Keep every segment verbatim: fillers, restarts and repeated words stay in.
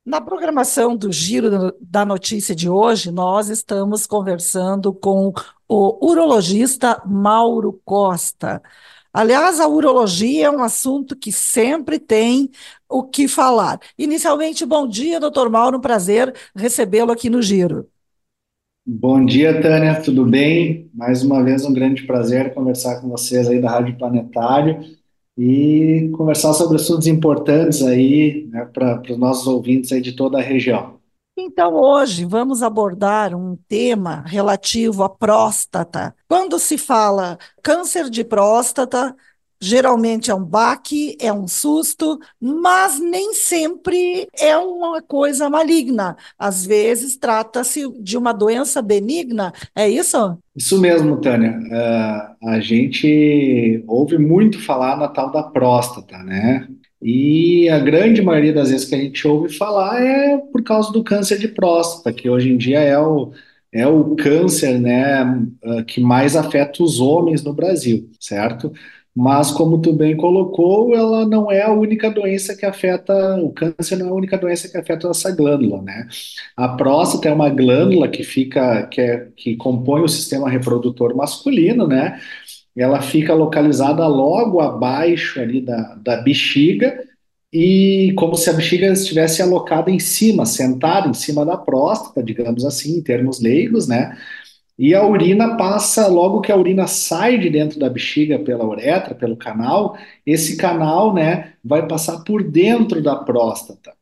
Na programação do Giro da da Notícia de hoje, nós estamos conversando com o urologista Mauro Costa. Aliás, a urologia é um assunto que sempre tem o que falar. Inicialmente, bom dia, doutor Mauro, um prazer recebê-lo aqui no Giro. Bom dia, Tânia, tudo bem? Mais uma vez um grande prazer conversar com vocês aí da Rádio Planetário e conversar sobre assuntos importantes aí, né, para os nossos ouvintes aí de toda a região. Então, hoje vamos abordar um tema relativo à próstata. Quando se fala câncer de próstata, geralmente é um baque, é um susto, mas nem sempre é uma coisa maligna. Às vezes trata-se de uma doença benigna, é isso? Isso mesmo, Tânia. Ah, a gente ouve muito falar na tal da próstata, né? E a grande maioria das vezes que a gente ouve falar é por causa do câncer de próstata, que hoje em dia é o, é o câncer, né, ah, que mais afeta os homens no Brasil, certo? Mas, como tu bem colocou, ela não é a única doença que afeta, o câncer não é a única doença que afeta essa glândula, né? A próstata é uma glândula que fica, que, é, que compõe o sistema reprodutor masculino, né? Ela fica localizada logo abaixo ali da, da bexiga e como se a bexiga estivesse alocada em cima, sentada em cima da próstata, digamos assim, em termos leigos, né? E a urina passa, logo que a urina sai de dentro da bexiga pela uretra, pelo canal, esse canal, né, vai passar por dentro da próstata.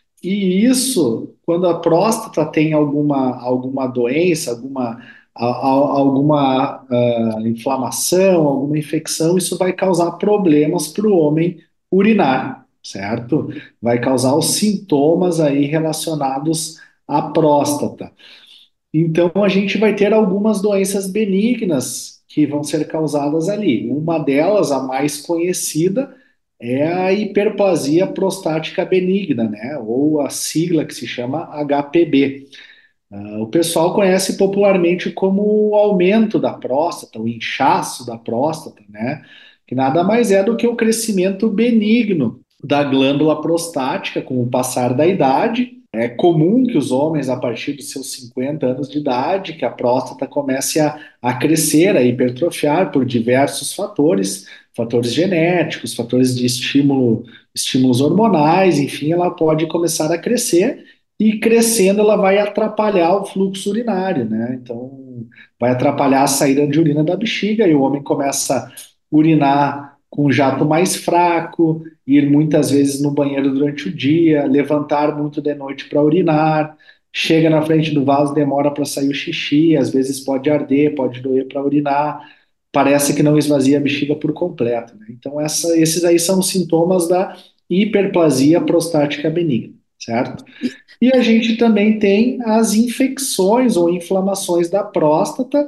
E isso, quando a próstata tem alguma, alguma doença, alguma, a- a- alguma ah, inflamação, alguma infecção, isso vai causar problemas para o homem urinar, certo? Vai causar os sintomas aí relacionados à próstata. Então, a gente vai ter algumas doenças benignas que vão ser causadas ali. Uma delas, a mais conhecida, é a hiperplasia prostática benigna, né? Ou a sigla que se chama H P B. Ah, o pessoal conhece popularmente como o aumento da próstata, o inchaço da próstata, né? Que nada mais é do que o crescimento benigno da glândula prostática com o passar da idade. É comum que os homens, a partir dos seus cinquenta anos de idade, que a próstata comece a, a crescer, a hipertrofiar por diversos fatores, fatores genéticos, fatores de estímulo, estímulos hormonais, enfim, ela pode começar a crescer e crescendo ela vai atrapalhar o fluxo urinário, né? Então, vai atrapalhar a saída de urina da bexiga e o homem começa a urinar com um jato mais fraco, ir muitas vezes no banheiro durante o dia, levantar muito de noite para urinar, chega na frente do vaso, demora para sair o xixi, às vezes pode arder, pode doer para urinar, parece que não esvazia a bexiga por completo, né? Então, essa, esses aí são os sintomas da hiperplasia prostática benigna, certo? E- E a gente também tem as infecções ou inflamações da próstata,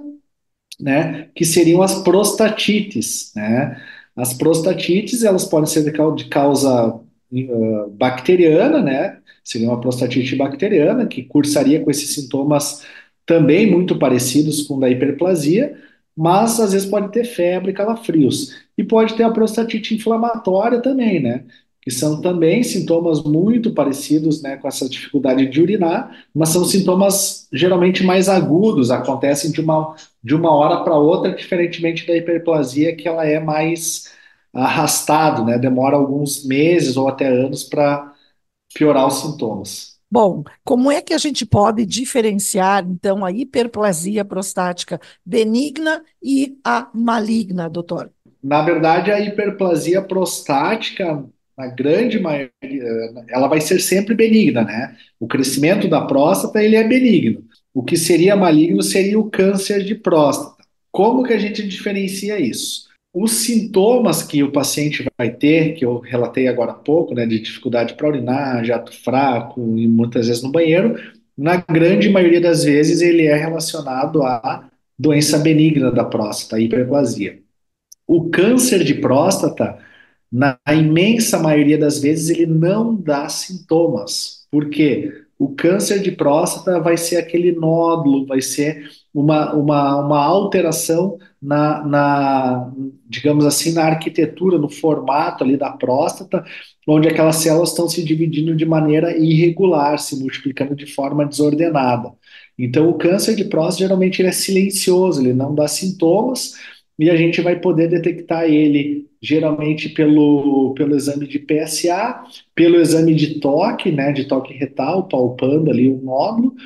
né, que seriam as prostatites, né? As prostatites, elas podem ser de cau- de causa uh, bacteriana, né? Seria uma prostatite bacteriana que cursaria com esses sintomas também muito parecidos com o da hiperplasia, mas às vezes pode ter febre, calafrios. E pode ter a prostatite inflamatória também, né? Que são também sintomas muito parecidos, né, com essa dificuldade de urinar, mas são sintomas geralmente mais agudos, acontecem de uma de uma hora para outra, diferentemente da hiperplasia, que ela é mais arrastado, né? Demora alguns meses ou até anos para piorar os sintomas. Bom, como é que a gente pode diferenciar, então, a hiperplasia prostática benigna e a maligna, doutor? Na verdade, a hiperplasia prostática, na grande maioria, ela vai ser sempre benigna, né? O crescimento da próstata, ele é benigno. O que seria maligno seria o câncer de próstata. Como que a gente diferencia isso? Os sintomas que o paciente vai ter, que eu relatei agora há pouco, né, de dificuldade para urinar, jato fraco e muitas vezes no banheiro, na grande maioria das vezes ele é relacionado à doença benigna da próstata, a hiperplasia. O câncer de próstata, na imensa maioria das vezes, ele não dá sintomas. Por quê? o câncer de próstata vai ser aquele nódulo, vai ser uma, uma, uma alteração na, na, digamos assim, na arquitetura, no formato ali da próstata, onde aquelas células estão se dividindo de maneira irregular, se multiplicando de forma desordenada. Então, o câncer de próstata geralmente ele é silencioso, ele não dá sintomas, e a gente vai poder detectar ele geralmente pelo, pelo exame de P S A, pelo exame de toque, né, de toque retal, palpando ali o nódulo,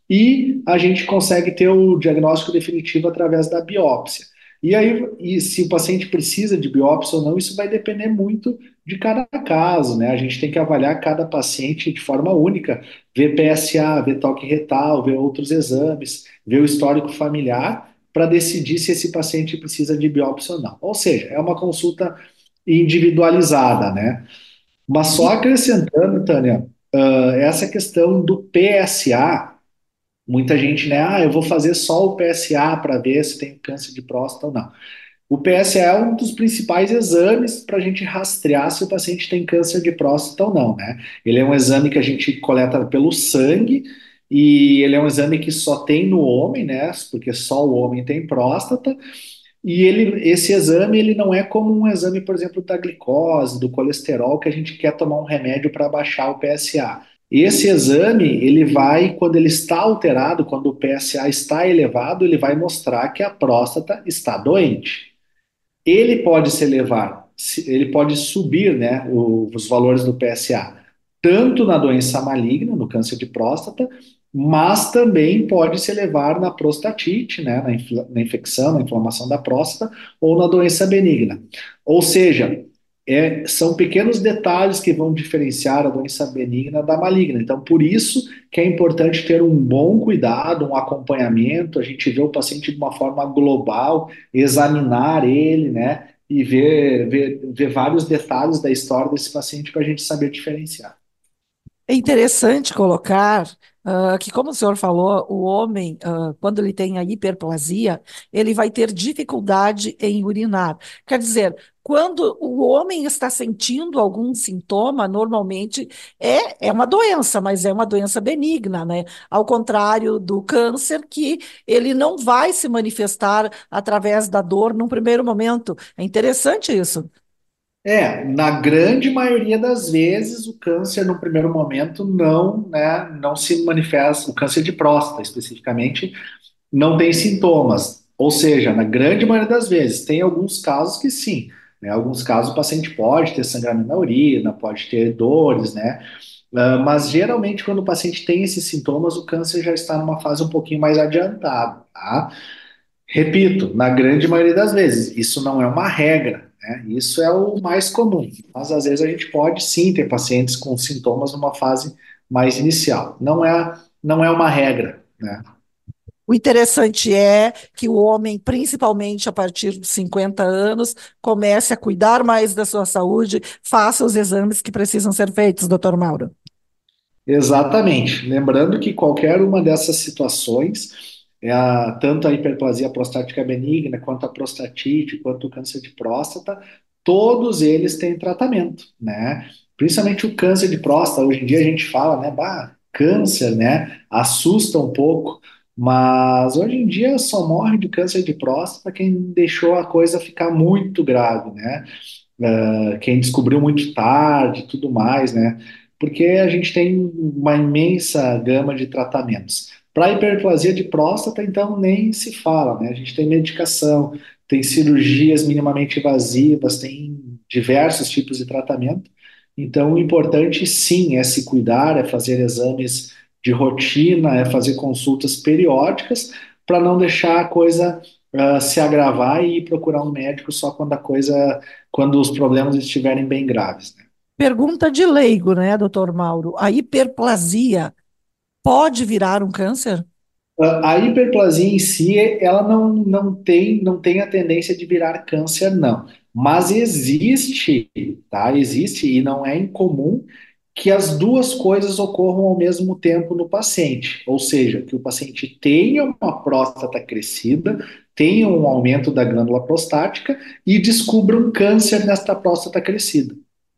e a gente consegue ter o diagnóstico definitivo através da biópsia. E aí, e se o paciente precisa de biópsia ou não, isso vai depender muito de cada caso, né? A gente tem que avaliar cada paciente de forma única, ver P S A, ver toque retal, ver outros exames, ver o histórico familiar, para decidir se esse paciente precisa de biópsia ou não. Ou seja, é uma consulta individualizada, né? Mas só E, acrescentando, Tânia, uh, essa questão do P S A, muita gente, né? Ah, eu vou fazer só o P S A para ver se tem câncer de próstata ou não. O P S A é um dos principais exames para a gente rastrear se o paciente tem câncer de próstata ou não, né? Ele é um exame que a gente coleta pelo sangue e ele é um exame que só tem no homem, né? Porque só o homem tem próstata. E ele, esse exame ele não é como um exame, por exemplo, da glicose, do colesterol, que a gente quer tomar um remédio para baixar o P S A. Esse exame, ele vai, quando ele está alterado, quando o P S A está elevado, ele vai mostrar que a próstata está doente. Ele pode se elevar, se- ele pode subir, né, o- os valores do P S A, tanto na doença maligna, no câncer de próstata, mas também pode se elevar na prostatite, né, na, infla- na infecção, na inflamação da próstata, ou na doença benigna. Ou seja, é- são pequenos detalhes que vão diferenciar a doença benigna da maligna. Então, por isso que é importante ter um bom cuidado, um acompanhamento, a gente vê o paciente de uma forma global, examinar ele, né? E ver, ver, ver vários detalhes da história desse paciente para a gente saber diferenciar. É interessante colocar ah, que, como o senhor falou, o homem, ah, quando ele tem a hiperplasia, ele vai ter dificuldade em urinar. Quer dizer, quando o homem está sentindo algum sintoma, normalmente é, é uma doença, mas é uma doença benigna, né? Ao contrário do câncer, que ele não vai se manifestar através da dor num primeiro momento. É interessante isso. É, na grande maioria das vezes, o câncer no primeiro momento não, né, não se manifesta, o câncer de próstata especificamente, não tem sintomas. Ou seja, na grande maioria das vezes, tem alguns casos que sim, né, alguns casos o paciente pode ter sangramento na urina, pode ter dores, né, ah, mas geralmente quando o paciente tem esses sintomas, o câncer já está numa fase um pouquinho mais adiantada, tá? Repito, na grande maioria das vezes, isso não é uma regra, né? Isso é o mais comum. Mas às vezes a gente pode sim ter pacientes com sintomas numa fase mais inicial. Não é, não é uma regra, né? O interessante é que o homem, principalmente a partir dos cinquenta anos, comece a cuidar mais da sua saúde, faça os exames que precisam ser feitos, doutor Mauro. Exatamente. Lembrando que qualquer uma dessas situações, é a- tanto a hiperplasia prostática benigna, quanto a prostatite, quanto o câncer de próstata, todos eles têm tratamento, né? Principalmente o câncer de próstata, hoje em dia a gente fala, né, bah, câncer, né? Assusta um pouco, mas hoje em dia só morre de câncer de próstata quem deixou a coisa ficar muito grave, né? Uh, quem descobriu muito tarde e tudo mais, né? Porque a gente tem uma imensa gama de tratamentos. Para hiperplasia de próstata, então, nem se fala, né? A gente tem medicação, tem cirurgias minimamente invasivas, tem diversos tipos de tratamento. Então, o importante, sim, é se cuidar, é fazer exames de rotina, é fazer consultas periódicas, para não deixar a coisa, uh, se agravar e procurar um médico só quando a coisa quando os problemas estiverem bem graves, né? Pergunta de leigo, né, doutor Mauro? A hiperplasia pode virar um câncer? A hiperplasia em si, ela não, não tem, não tem a tendência de virar câncer, não. Mas existe, tá? Existe e não é incomum que as duas coisas ocorram ao mesmo tempo no paciente. Ou seja, que o paciente tenha uma próstata crescida, tenha um aumento da glândula prostática e descubra um câncer nesta próstata crescida.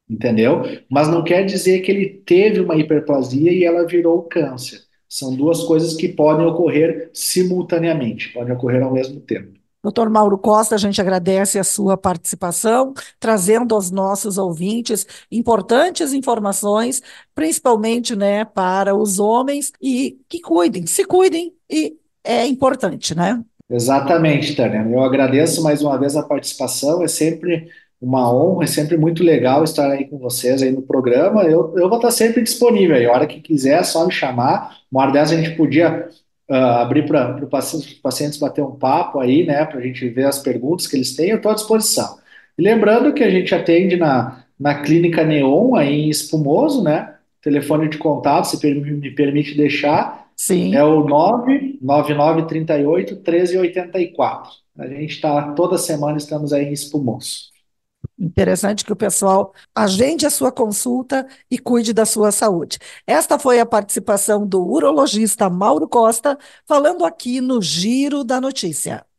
entendeu? Mas não quer dizer que ele teve uma hiperplasia e ela virou câncer. São duas coisas que podem ocorrer simultaneamente, podem ocorrer ao mesmo tempo. Doutor Mauro Costa, a gente agradece a sua participação, trazendo aos nossos ouvintes importantes informações, principalmente, né, para os homens, e que cuidem, se cuidem, e é importante, né? Exatamente, Tânia. Eu agradeço mais uma vez a participação. É sempre uma honra, é sempre muito legal estar aí com vocês aí no programa. Eu, eu vou estar sempre disponível aí. A hora que quiser, é só me chamar. Uma hora dessa a gente podia ah, abrir para os pacientes, pacientes bater um papo aí, né? Para a gente ver as perguntas que eles têm. Eu estou à disposição. E lembrando que a gente atende na, na Clínica Neon, aí em Espumoso, né? Telefone de contato, se per- me permite deixar. É Sim. o nove nove nove três oito um três oito quatro. A gente está toda semana estamos aí em Espumoso. Interessante que o pessoal agende a sua consulta e cuide da sua saúde. Esta foi a participação do urologista Mauro Costa, falando aqui no Giro da Notícia.